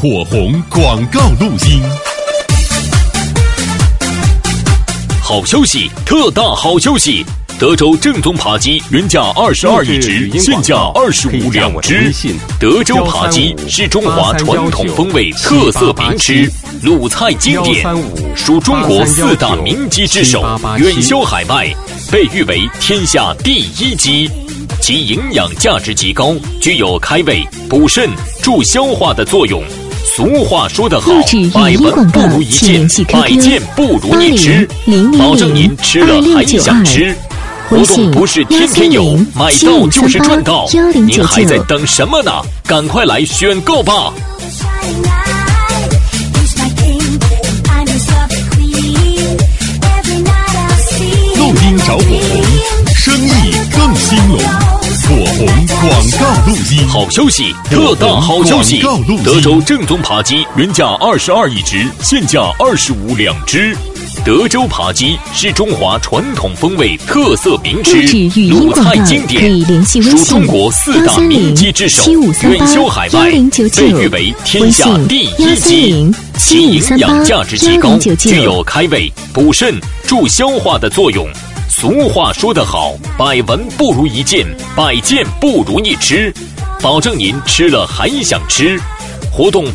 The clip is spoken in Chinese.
火红广告录音。 好消息，特大好消息！德州正宗扒鸡原价22一只，现价25两只。德州扒鸡是中华传统风味特色名吃，鲁菜经典，属中国4大名鸡之首，远销海外，被誉为天下第1鸡。其营养价值极高，具有开胃、补肾、助消化的作用。俗话说得好，百闻不如一见，百见不如一吃，保证您吃了还想吃。活动不是天天有，买到就是赚到，您还在等什么呢？赶快来选购吧！ 录音找火红，生意更兴隆。火红广告录音， 好消息，特大好消息！德州正宗扒鸡原价22一只，现价25两只。德州扒鸡是中华传统风味特色名吃，鲁菜经典，属中国4大名鸡之首，远销海外，被誉为天下第1鸡。其营养价值极高，具有开胃、补肾、助消化的作用。俗话说得好，百闻不如一见，百见不如一吃，保证您吃了还想吃。活动